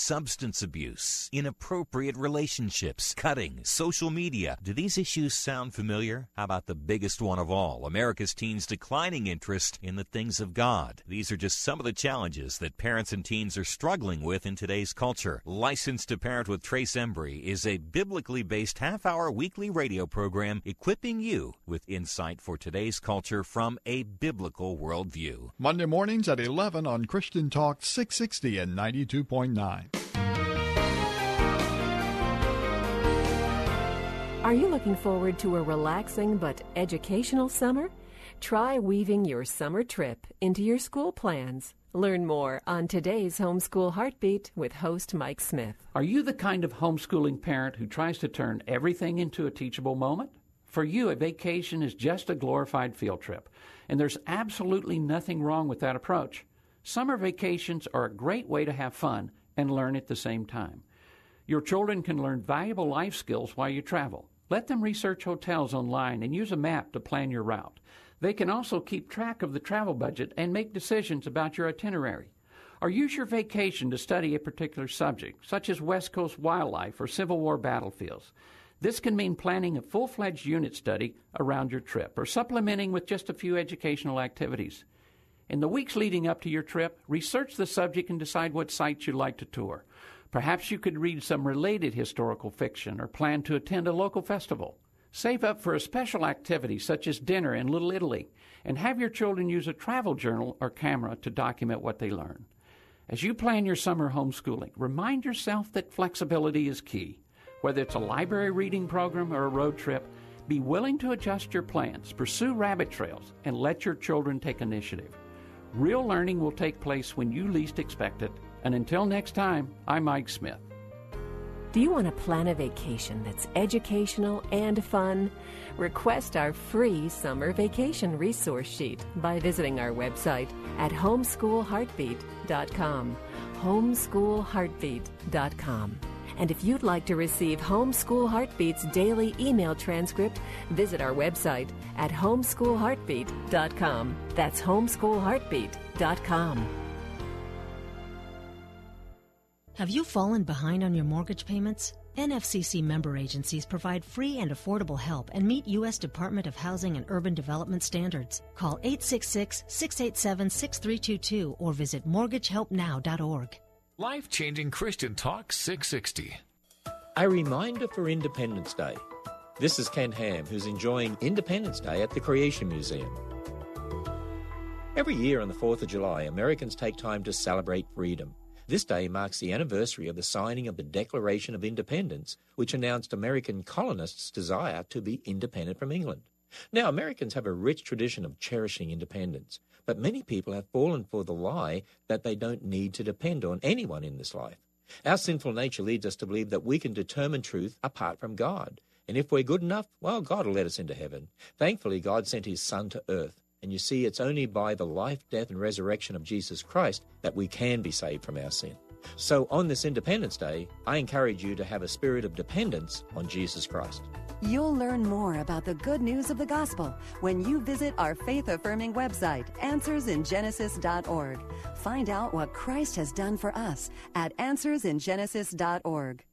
D: substance abuse, inappropriate relationships, cutting, social media. Do these issues sound familiar? How about the biggest one of all, America's teens' declining interest in the things of God? These are just some of the challenges that parents and teens are struggling with in today's culture. Licensed to Parent with Trace Embry is a biblically based half-hour weekly radio program equipping you with insight for today's culture from a biblical worldview.
E: Monday mornings at eleven on Christian Talk six sixty and ninety-two point nine.
F: Are you looking forward to a relaxing but educational summer? Try weaving your summer trip into your school plans. Learn more on today's Homeschool Heartbeat with host Mike Smith.
G: Are you the kind of homeschooling parent who tries to turn everything into a teachable moment? For you, a vacation is just a glorified field trip, and there's absolutely nothing wrong with that approach. Summer vacations are a great way to have fun and learn at the same time. Your children can learn valuable life skills while you travel. Let them research hotels online and use a map to plan your route. They can also keep track of the travel budget and make decisions about your itinerary. Or use your vacation to study a particular subject, such as West Coast wildlife or Civil War battlefields. This can mean planning a full-fledged unit study around your trip or supplementing with just a few educational activities. In the weeks leading up to your trip, research the subject and decide what sites you'd like to tour. Perhaps you could read some related historical fiction or plan to attend a local festival. Save up for a special activity such as dinner in Little Italy and have your children use a travel journal or camera to document what they learn. As you plan your summer homeschooling, remind yourself that flexibility is key. Whether it's a library reading program or a road trip, be willing to adjust your plans, pursue rabbit trails, and let your children take initiative. Real learning will take place when you least expect it. And until next time, I'm Mike Smith.
F: Do you want to plan a vacation that's educational and fun? Request our free summer vacation resource sheet by visiting our website at homeschool heartbeat dot com. homeschool heartbeat dot com. And if you'd like to receive Homeschool Heartbeat's daily email transcript, visit our website at homeschool heartbeat dot com. That's homeschool heartbeat dot com.
H: Have you fallen behind on your mortgage payments? N F C C member agencies provide free and affordable help and meet U S Department of Housing and Urban Development standards. Call eight six six, six eight seven, six three two two or visit mortgage help now dot org.
I: Life-changing Christian Talk six sixty.
J: A reminder for Independence Day. This is Ken Ham, who's enjoying Independence Day at the Creation Museum. Every year on the fourth of July, Americans take time to celebrate freedom. This day marks the anniversary of the signing of the Declaration of Independence, which announced American colonists' desire to be independent from England. Now, Americans have a rich tradition of cherishing independence, but many people have fallen for the lie that they don't need to depend on anyone in this life. Our sinful nature leads us to believe that we can determine truth apart from God. And if we're good enough, well, God will let us into heaven. Thankfully, God sent his Son to earth. And you see, it's only by the life, death, and resurrection of Jesus Christ that we can be saved from our sin. So on this Independence Day, I encourage you to have a spirit of dependence on Jesus Christ.
K: You'll learn more about the good news of the gospel when you visit our faith-affirming website, answers in genesis dot org. Find out what Christ has done for us at answers in genesis dot org.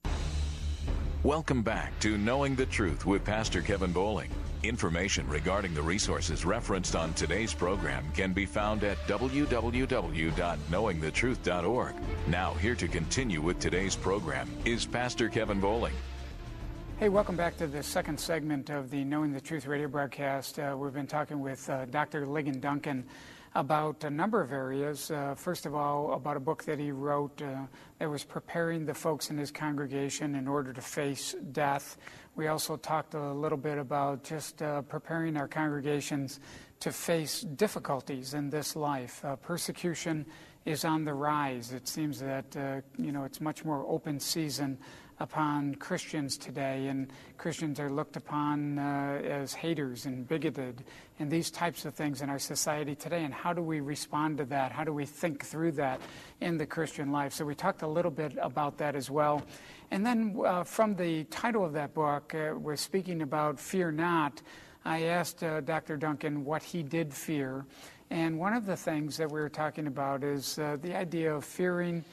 A: Welcome back to Knowing the Truth with Pastor Kevin Bowling. Information regarding the resources referenced on today's program can be found at w w w dot knowing the truth dot org. Now, here to continue with today's program is Pastor Kevin Bowling.
B: Hey, welcome back to the second segment of the Knowing the Truth radio broadcast. Uh, we've been talking with uh, Doctor Ligon Duncan about a number of areas. Uh, first of all, about a book that he wrote uh, that was preparing the folks in his congregation in order to face death. We also talked a little bit about just uh, preparing our congregations to face difficulties in this life. Uh, persecution is on the rise. It seems that, uh, you know, it's much more open season upon Christians today, and Christians are looked upon uh, as haters and bigoted and these types of things in our society today. And how do we respond to that? How do we think through that in the Christian life? So we talked a little bit about that as well. And then uh, from the title of that book, uh, we're speaking about Fear Not. I asked uh, Doctor Duncan what he did fear. And one of the things that we were talking about is uh, the idea of fearing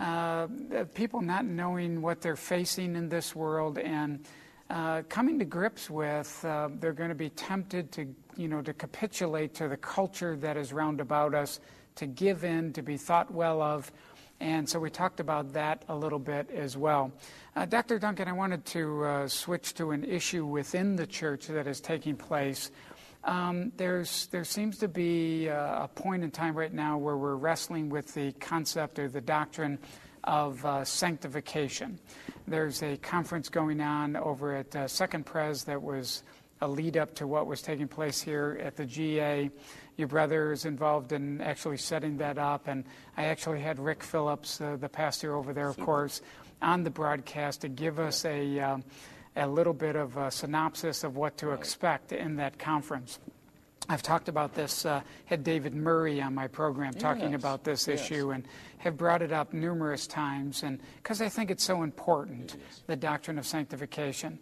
B: uh, people not knowing what they're facing in this world and uh, coming to grips with, uh, they're going to be tempted to, you know, to capitulate to the culture that is round about us, to give in, to be thought well of. And so we talked about that a little bit as well. Uh, Doctor Duncan, I wanted to uh, switch to an issue within the church that is taking place. Um, there's there seems to be uh, a point in time right now where we're wrestling with the concept or the doctrine of uh, sanctification. There's a conference going on over at uh, Second Pres that was a lead up to what was taking place here at the G A. Your brother is involved in actually setting that up, and I actually had Rick Phillips, uh, the pastor over there, of course, on the broadcast to give us a uh, a little bit of a synopsis of what to expect in that conference. I've talked about this, uh, had David Murray on my program talking
C: yes. about
B: this
C: yes.
B: issue, and have brought it up numerous times, and because I think it's so important, it the doctrine of sanctification.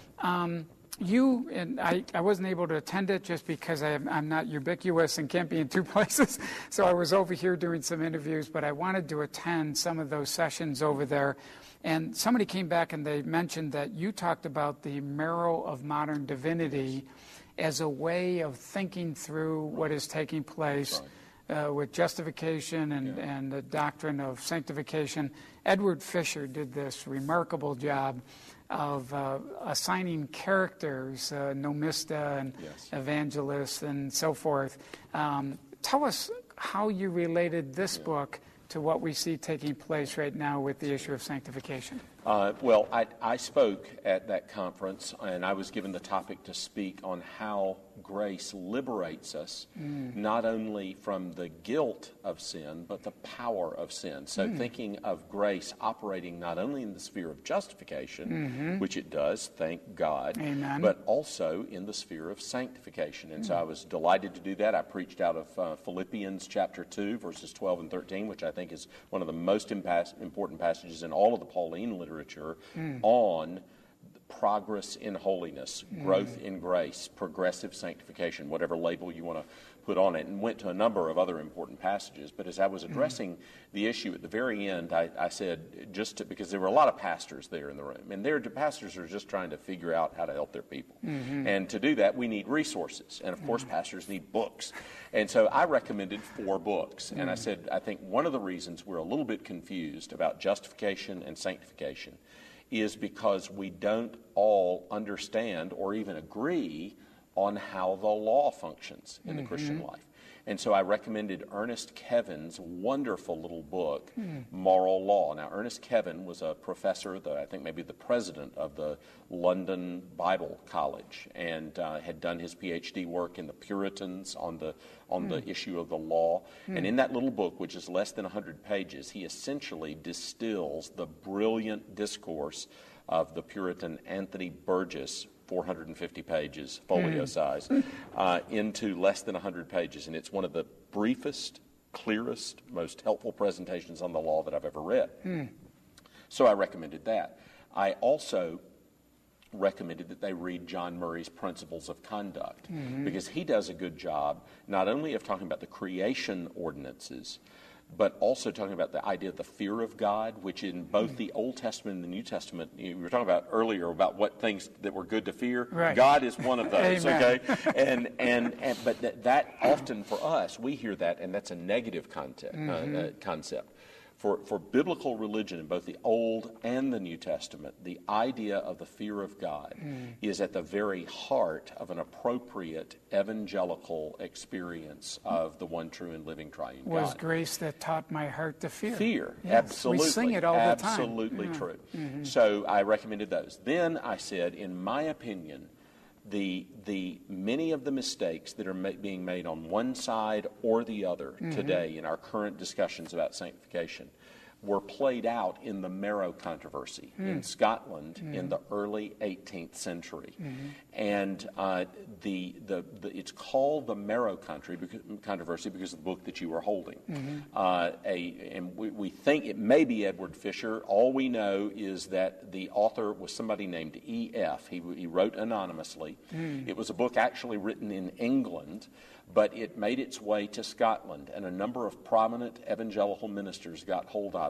B: Um, You and I, I wasn't able to attend it just because I, I'm not ubiquitous and can't be in two places. So I was over here doing some interviews, but I wanted to attend some of those sessions over there. And somebody came back and they mentioned that you talked about the marrow of modern divinity as a way of thinking through what is taking place uh, with justification and, yeah. and the doctrine of sanctification. Edward Fisher did this remarkable job of uh, assigning characters, uh, nomista and yes. evangelists and so forth. Um, tell us how you related this yeah. book to what we see taking place right now with the issue of sanctification.
C: Uh, well, I, I spoke at that conference, and I was given the topic to speak on how grace liberates us, mm. not only from the guilt of sin, but the power of sin. So mm. thinking of grace operating not only in the sphere of justification, mm-hmm. which it does, thank God,
B: Amen.
C: but also in the sphere of sanctification. And mm. so I was delighted to do that. I preached out of uh, Philippians chapter two, verses twelve and thirteen, which I think is one of the most impas- important passages in all of the Pauline literature. Literature mm. on progress in holiness, mm. growth in grace, progressive sanctification, whatever label you want to put on it, and went to a number of other important passages. But as I was addressing mm. the issue at the very end, I, I said, just to, because there were a lot of pastors there in the room, and their pastors are just trying to figure out how to help their people. Mm-hmm. And to do that, we need resources. And of course, mm. pastors need books. And so I recommended four books. Mm. And I said, I think one of the reasons we're a little bit confused about justification and sanctification is because we don't all understand or even agree on how the law functions in mm-hmm. the Christian life. And so I recommended Ernest Kevin's wonderful little book, mm. Moral Law. Now, Ernest Kevin was a professor, the, I think maybe the president of the London Bible College, and uh, had done his P H D work in the Puritans on the on mm. the issue of the law. Mm. And in that little book, which is less than one hundred pages, he essentially distills the brilliant discourse of the Puritan Anthony Burgess, four hundred fifty pages, folio mm. size, uh, into less than one hundred pages. And it's one of the briefest, clearest, most helpful presentations on the law that I've ever read. Mm. So I recommended that. I also recommended that they read John Murray's Principles of Conduct, mm-hmm. because he does a good job not only of talking about the creation ordinances, but also talking about the idea of the fear of God, which in both the Old Testament and the New Testament, you were talking about earlier about what things that were good to fear.
B: Right.
C: God is one of those, okay? And, and and but that, that often for us, we hear that, and that's a negative concept. Mm-hmm. Uh, uh, concept. For, for biblical religion in both the Old and the New Testament, the idea of the fear of God mm. is at the very heart of an appropriate evangelical experience of the one true and living triune God.
B: It was grace that taught my heart to fear.
C: Fear,
B: yes.
C: absolutely.
B: We sing it all the time.
C: Absolutely
B: yeah.
C: true.
B: Mm-hmm.
C: So I recommended those. Then I said, in my opinion, the the many of the mistakes that are ma- being made on one side or the other mm-hmm. today in our current discussions about sanctification were played out in the Marrow controversy mm. in Scotland mm. in the early eighteenth century. Mm-hmm. And uh, the, the the it's called the Marrow country because, controversy because of the book that you were holding. Mm-hmm. Uh, a, and we, we think it may be Edward Fisher. All we know is that the author was somebody named E F He, he wrote anonymously. Mm. It was a book actually written in England, but it made its way to Scotland, and a number of prominent evangelical ministers got hold of it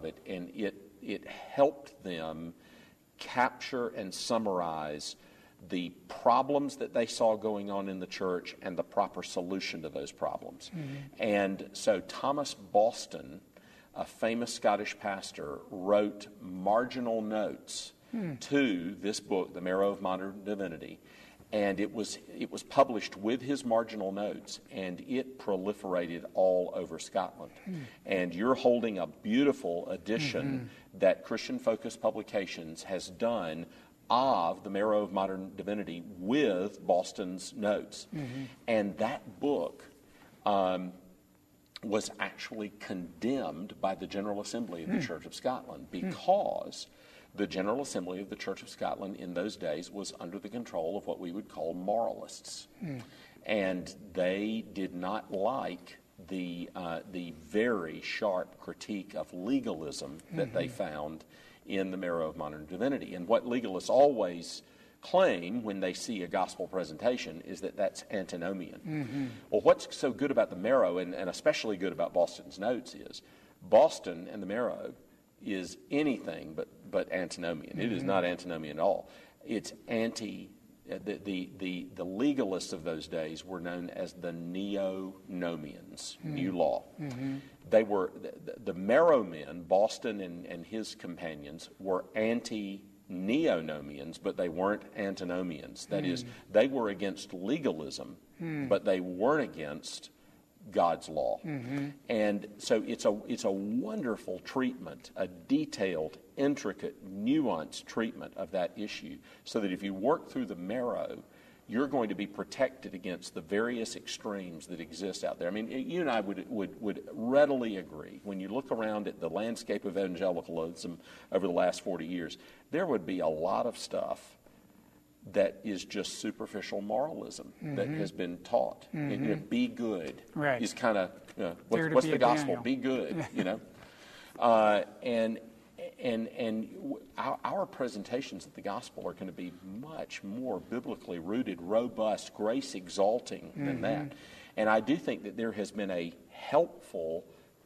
C: of it, and it it helped them capture and summarize the problems that they saw going on in the church and the proper solution to those problems. Mm-hmm. And so Thomas Boston, a famous Scottish pastor, wrote marginal notes hmm. to this book, The Marrow of Modern Divinity, and it was it was published with his marginal notes, and it proliferated all over Scotland. Hmm. And you're holding a beautiful edition mm-hmm. that Christian Focus Publications has done of The Marrow of Modern Divinity with Boston's notes. Mm-hmm. And that book um, was actually condemned by the General Assembly of the mm. Church of Scotland because mm. the General Assembly of the Church of Scotland in those days was under the control of what we would call moralists. Mm. And they did not like the, uh, the very sharp critique of legalism that mm-hmm. they found in The Marrow of Modern Divinity. And what legalists always claim when they see a gospel presentation is that that's antinomian. Mm-hmm. Well, what's so good about The Marrow, and, and especially good about Boston's notes, is Boston and The Marrow is anything but, but antinomian. Mm-hmm. It is not antinomian at all. It's anti, the, the, the, the legalists of those days were known as the neo-nomians, mm-hmm. new law. Mm-hmm. They were, the, the Marrow men, Boston and, and his companions, were anti-neo-nomians, but they weren't antinomians. That mm. is, they were against legalism, mm. but they weren't against God's law. Mm-hmm. And so it's a, it's a wonderful treatment, a detailed, intricate, nuanced treatment of that issue, so that if you work through the Marrow, you're going to be protected against the various extremes that exist out there. I mean, you and I would, would, would readily agree, when you look around at the landscape of evangelicalism over the last forty years, there would be a lot of stuff that is just superficial moralism mm-hmm. that has been taught. Mm-hmm. And, you know, be good
B: right.
C: is kind of, you know, what, what's the gospel?
B: Daniel.
C: Be good, you know. Uh, and And and our, our presentations of the gospel are going to be much more biblically rooted, robust, grace exalting than mm-hmm. that. And I do think that there has been a helpful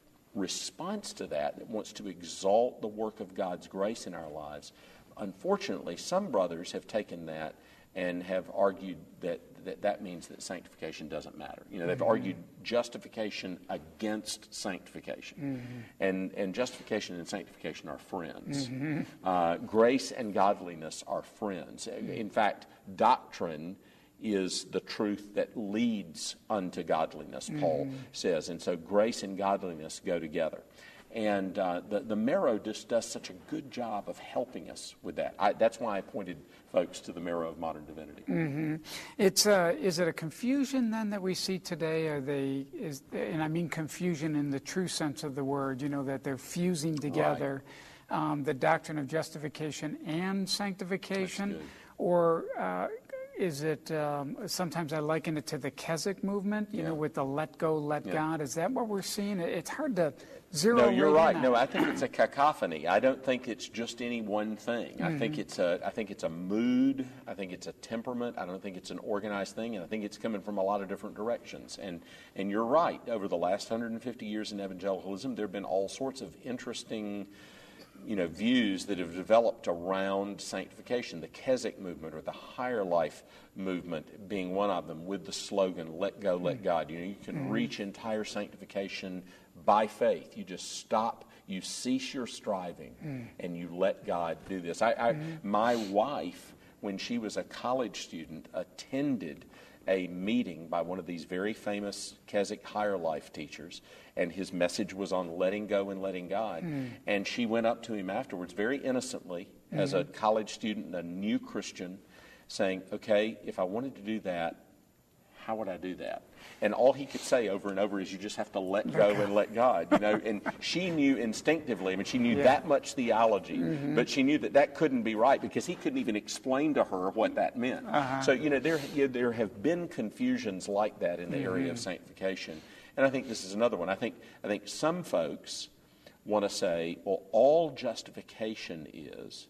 C: response to that that wants to exalt the work of God's grace in our lives. Unfortunately, some brothers have taken that and have argued that that, that means that sanctification doesn't matter. You know, they've mm-hmm. argued justification against sanctification. Mm-hmm. And, and justification and sanctification are friends. Mm-hmm. Uh, grace and godliness are friends. In fact, doctrine is the truth that leads unto godliness, mm-hmm. Paul says. And so grace and godliness go together. And uh, the, the Marrow just does such a good job of helping us with that. I, that's why I pointed folks to the Marrow of Modern Divinity.
B: Mm-hmm. It's uh, is it a confusion then that we see today? Are they is and I mean confusion in the true sense of the word? You know, that they're fusing together right. um, the doctrine of justification and sanctification, or uh, is it? Um, sometimes I liken it to the Keswick movement. You yeah. know, with the let go, let yeah. God. Is that what we're seeing? It's hard to zero.
C: No, you're right.
B: On.
C: No, I think it's a cacophony. I don't think it's just any one thing. Mm-hmm. I think it's a. I think it's a mood. I think it's a temperament. I don't think it's an organized thing, and I think it's coming from a lot of different directions. And and you're right. Over the last one hundred fifty years in evangelicalism, there have been all sorts of interesting, you know, views that have developed around sanctification. The Keswick movement or the Higher Life movement being one of them, with the slogan "Let go, let God." You know, you can mm-hmm. reach entire sanctification by faith. You just stop, you cease your striving, mm. and you let God do this. I, I mm. my wife, when she was a college student, attended a meeting by one of these very famous Keswick Higher Life teachers, and his message was on letting go and letting God. Mm. And she went up to him afterwards very innocently, mm-hmm. as a college student, a new Christian, saying, okay, if I wanted to do that, how would I do that? And all he could say over and over is, you just have to let go and let God, you know. And she knew instinctively, I mean, she knew yeah. that much theology, mm-hmm. but she knew that that couldn't be right because he couldn't even explain to her what that meant. Uh-huh. So, you know, there, you know, there have been confusions like that in the mm-hmm. area of sanctification. And I think this is another one. I think, I think some folks want to say, well, all justification is,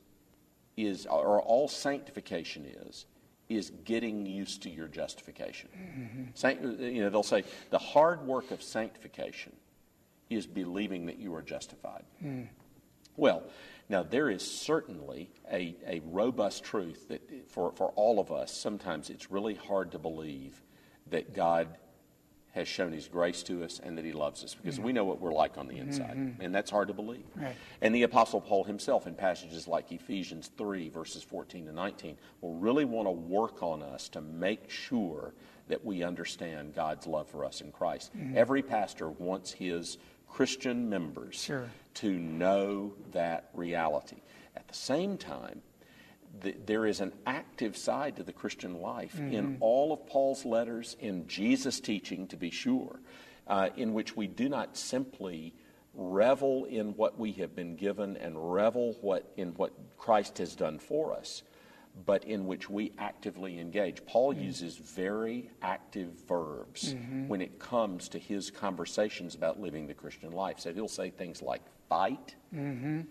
C: is, or all sanctification is, is getting used to your justification. Mm-hmm. Sanct, you know, they'll say the hard work of sanctification is believing that you are justified. Mm. Well, now there is certainly a, a robust truth that for, for all of us, sometimes it's really hard to believe that God has shown his grace to us and that he loves us, because mm-hmm. we know what we're like on the inside, mm-hmm. and that's hard to believe.
B: Right.
C: And the Apostle Paul himself, in passages like Ephesians three, verses fourteen to nineteen, will really want to work on us to make sure that we understand God's love for us in Christ. Mm-hmm. Every pastor wants his Christian members
B: sure.
C: to know that reality. At the same time, the, there is an active side to the Christian life mm-hmm. in all of Paul's letters, in Jesus' teaching, to be sure, uh, in which we do not simply revel in what we have been given and revel what in what Christ has done for us, but in which we actively engage. Paul mm-hmm. uses very active verbs mm-hmm. when it comes to his conversations about living the Christian life. So he'll say things like fight, mm-hmm.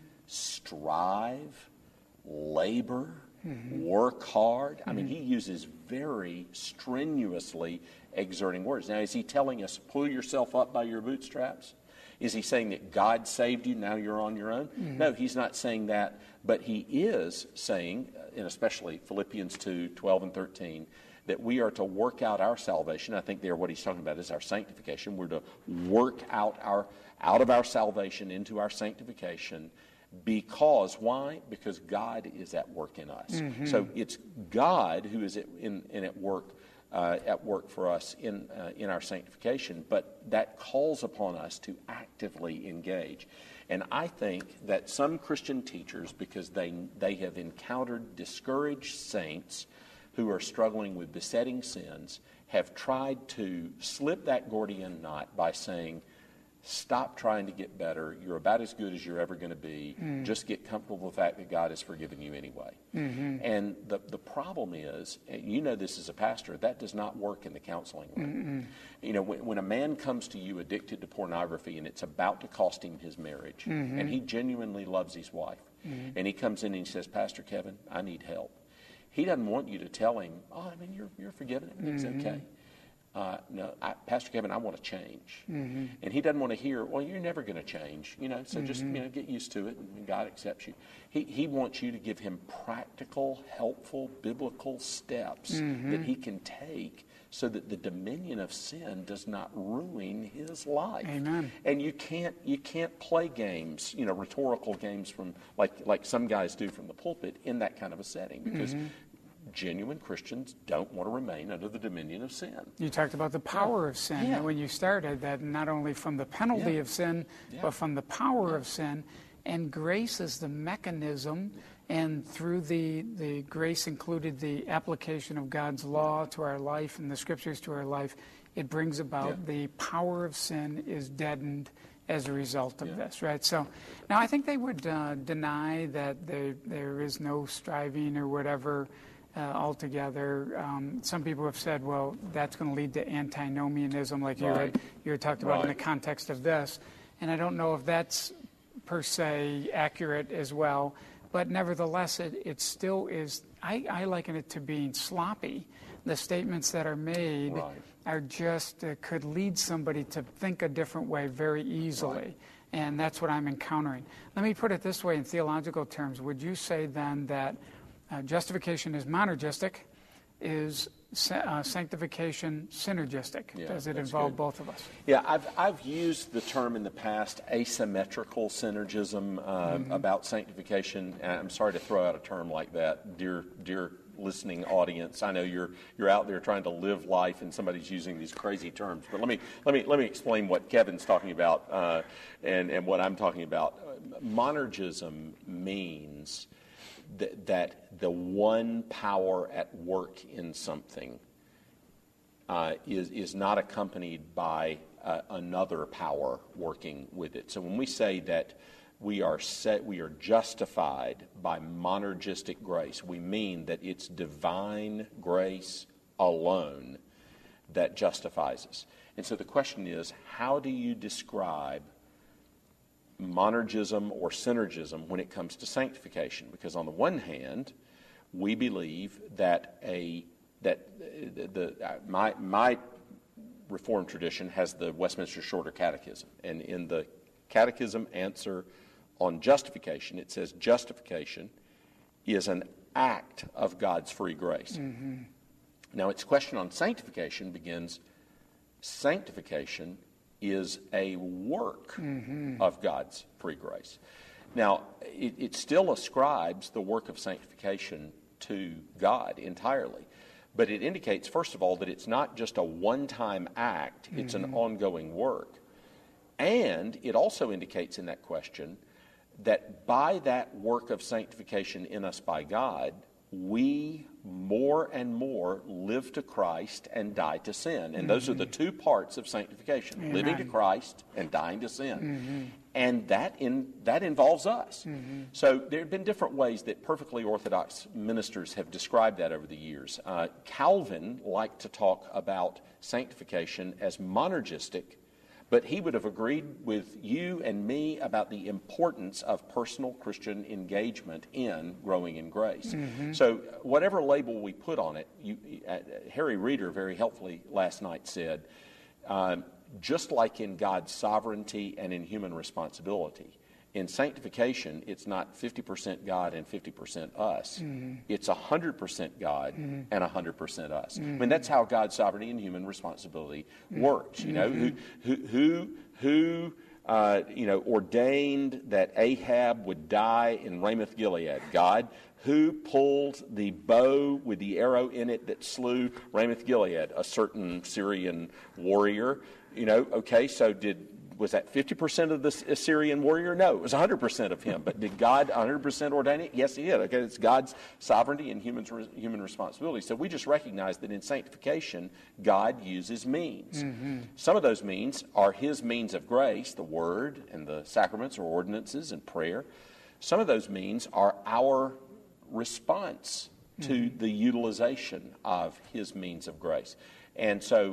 C: strive, labor, mm-hmm. work hard. Mm-hmm. I mean, he uses very strenuously exerting words. Now, is he telling us, pull yourself up by your bootstraps? Is he saying that God saved you, now you're on your own? Mm-hmm. No, he's not saying that, but he is saying, and especially Philippians two, twelve and thirteen, that we are to work out our salvation. I think there what he's talking about is our sanctification. We're to work out our out of our salvation into our sanctification. Because, why? Because God is at work in us. Mm-hmm. So it's God who is at, in, in at work uh, at work for us in uh, in our sanctification, but that calls upon us to actively engage. And I think that some Christian teachers, because they they have encountered discouraged saints who are struggling with besetting sins, have tried to slip that Gordian knot by saying, stop trying to get better. You're about as good as you're ever going to be. Mm. Just get comfortable with the fact that God has forgiven you anyway. Mm-hmm. And the, the problem is, and you know this as a pastor, that does not work in the counseling room. Mm-hmm. You know, when, when a man comes to you addicted to pornography and it's about to cost him his marriage, mm-hmm. and he genuinely loves his wife, mm-hmm. and he comes in and he says, Pastor Kevin, I need help. He doesn't want you to tell him, oh, I mean, you're, you're forgiven. It's mm-hmm. okay. Uh, no, I, Pastor Kevin, I want to change. Mm-hmm. And he doesn't want to hear, well, you're never going to change, you know, so mm-hmm. just, you know, get used to it and God accepts you. He, he wants you to give him practical, helpful, biblical steps mm-hmm. that he can take so that the dominion of sin does not ruin his life.
B: Amen.
C: And you can't you can't play games, you know, rhetorical games from like like some guys do from the pulpit in that kind of a setting, because mm-hmm. genuine Christians don't want to remain under the dominion of sin.
B: You talked about the power
C: yeah.
B: of sin
C: yeah.
B: when you started, that not only from the penalty
C: yeah.
B: of sin,
C: yeah.
B: but from the power
C: yeah.
B: of sin. And grace is the mechanism, and through the, the grace included the application of God's law to our life and the scriptures to our life. It brings about yeah. the power of sin is deadened as a result of yeah. this, right? So now I think they would uh, deny that there, there is no striving or whatever uh, altogether. Um, some people have said, well, that's going to lead to antinomianism, like right. you had you had talked about right. in the context of this. And I don't know if that's per se accurate as well, but nevertheless, it, it still is, I, I liken it to being sloppy. The statements that are made
C: right.
B: are just, uh, could lead somebody to think a different way very easily.
C: Right.
B: And that's what I'm encountering. Let me put it this way in theological terms. Would you say then that uh, justification is monergistic, is uh, sanctification synergistic?
C: Yeah,
B: Does it
C: that's
B: involve
C: good.
B: both of us?
C: Yeah, I've I've used the term in the past, asymmetrical synergism, uh, mm-hmm. about sanctification. And I'm sorry to throw out a term like that, dear dear listening audience. I know you're you're out there trying to live life, and somebody's using these crazy terms. But let me let me let me explain what Kevin's talking about, uh, and and what I'm talking about. Monergism means that, that the one power at work in something uh, is is not accompanied by uh, another power working with it. So when we say that we are set, we are justified by monergistic grace, we mean that it's divine grace alone that justifies us. And so the question is, how do you describe monergism or synergism when it comes to sanctification? Because on the one hand, we believe that a that the, the uh, my my Reformed tradition has the Westminster Shorter Catechism, and in the Catechism answer on justification, it says justification is an act of God's free grace.
B: Mm-hmm.
C: Now, its question on sanctification begins, sanctification is a work
B: mm-hmm.
C: of God's free grace. Now, it, it still ascribes the work of sanctification to God entirely, but it indicates, first of all, that it's not just a one-time act, mm-hmm. it's an ongoing work. And it also indicates in that question that by that work of sanctification in us by God, we more and more live to Christ and die to sin. And mm-hmm. those are the two parts of sanctification,
B: Amen.
C: living to Christ and dying to sin.
B: Mm-hmm.
C: And that in that involves us.
B: Mm-hmm.
C: So there have been different ways that perfectly Orthodox ministers have described that over the years. Uh, Calvin liked to talk about sanctification as monergistic, but he would have agreed with you and me about the importance of personal Christian engagement in growing in grace.
B: Mm-hmm.
C: So whatever label we put on it, you, uh, Harry Reeder very helpfully last night said, um, just like in God's sovereignty and in human responsibility, in sanctification, it's not fifty percent God and fifty percent us.
B: Mm-hmm.
C: It's one hundred percent God
B: mm-hmm.
C: and one hundred percent us.
B: Mm-hmm.
C: I mean, that's how God's sovereignty and human responsibility works. You know,
B: mm-hmm.
C: who, who, who, who uh, you know, ordained that Ahab would die in Ramoth-Gilead? God. Who pulled the bow with the arrow in it that slew Ramoth-Gilead? A certain Syrian warrior. You know, okay, so did was that fifty percent of the Assyrian warrior? No, it was one hundred percent of him. But did God one hundred percent ordain it? Yes, he did. Okay, it's God's sovereignty and human, human responsibility. So we just recognize that in sanctification, God uses means.
B: Mm-hmm.
C: Some of those means are his means of grace, the word and the sacraments or ordinances and prayer. Some of those means are our response to mm-hmm. the utilization of his means of grace. And so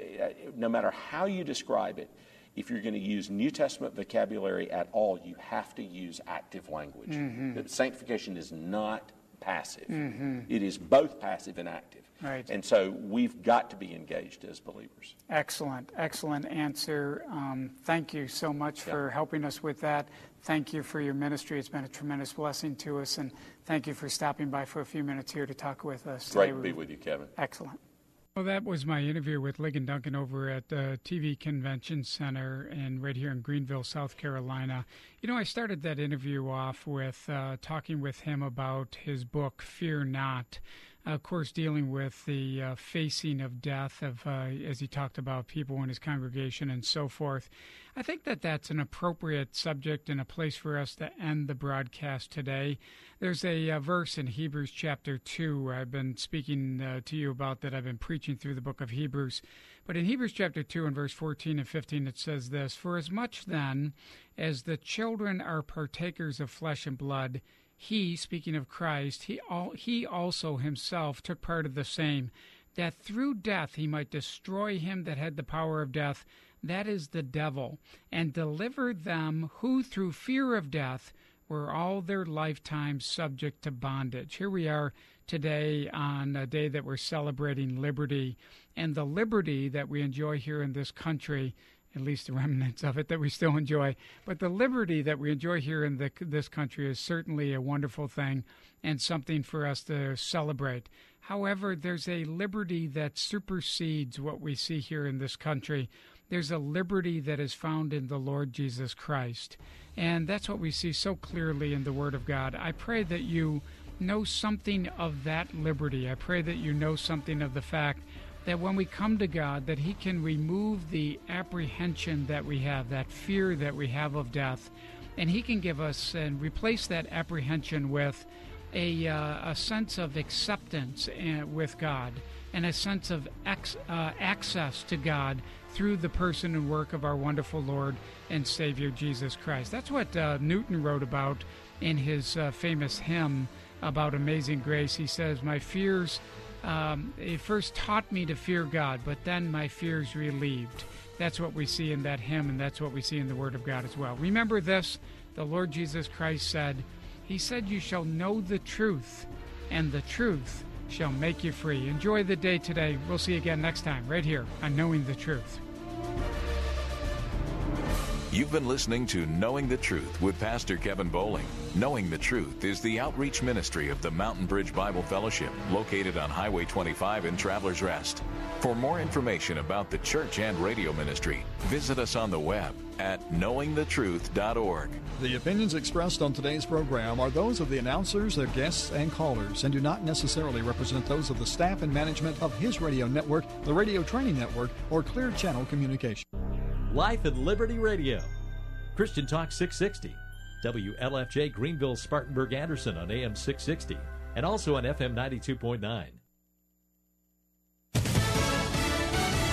C: no matter how you describe it, if you're going to use New Testament vocabulary at all, you have to use active language.
B: Mm-hmm.
C: Sanctification is not passive.
B: Mm-hmm.
C: It is both passive and active.
B: Right.
C: And so we've got to be engaged as believers.
B: Excellent, excellent answer. Um, thank you so much yeah. for helping us with that. Thank you for your ministry. It's been a tremendous blessing to us. And thank you for stopping by for a few minutes here to talk with us.
C: Great
B: today.
C: to be with you, Kevin.
B: Excellent. Well, that was my interview with Ligon Duncan over at the T V Convention Center and right here in Greenville, South Carolina. You know, I started that interview off with uh, talking with him about his book, Fear Not. Of course, dealing with the uh, facing of death, of uh, as he talked about people in his congregation and so forth. I think that that's an appropriate subject and a place for us to end the broadcast today. There's a, a verse in Hebrews chapter two I've been speaking uh, to you about that I've been preaching through the book of Hebrews. But in Hebrews chapter two and verse fourteen and fifteen it says this, "For as much then as the children are partakers of flesh and blood, he," speaking of Christ, he, all, he also himself took part of the same, that through death he might destroy him that had the power of death, that is the devil, and deliver them who through fear of death were all their lifetime subject to bondage. Here we are today on a day that we're celebrating liberty, and the liberty that we enjoy here in this country, at least the remnants of it that we still enjoy. But the liberty that we enjoy here in the, this country is certainly a wonderful thing and something for us to celebrate. However, there's a liberty that supersedes what we see here in this country. There's a liberty that is found in the Lord Jesus Christ. And that's what we see so clearly in the Word of God. I pray that you know something of that liberty. I pray that you know something of the fact that when we come to God, that he can remove the apprehension that we have, that fear that we have of death, and he can give us and replace that apprehension with a, uh, a sense of acceptance uh, with God and a sense of ex, uh, access to God through the person and work of our wonderful Lord and Savior Jesus Christ. That's what uh, Newton wrote about in his uh, famous hymn about Amazing Grace. He says, "My fears Um, it first taught me to fear God, but then my fears relieved." That's what we see in that hymn, and that's what we see in the Word of God as well. Remember this, the Lord Jesus Christ said, he said, "You shall know the truth, and the truth shall make you free." Enjoy the day today. We'll see you again next time, right here on Knowing the Truth.
A: You've been listening to Knowing the Truth with Pastor Kevin Bowling. Knowing the Truth is the outreach ministry of the Mountain Bridge Bible Fellowship, located on Highway twenty-five in Travelers Rest. For more information about the church and radio ministry, visit us on the web at knowing the truth dot org.
E: The opinions expressed on today's program are those of the announcers, their guests, and callers, and do not necessarily represent those of the staff and management of His Radio Network, the Radio Training Network, or Clear Channel Communication.
L: Life and Liberty Radio, Christian Talk six sixty, W L F J Greenville, Spartanburg, Anderson on A M six sixty, and also on F M ninety-two point nine.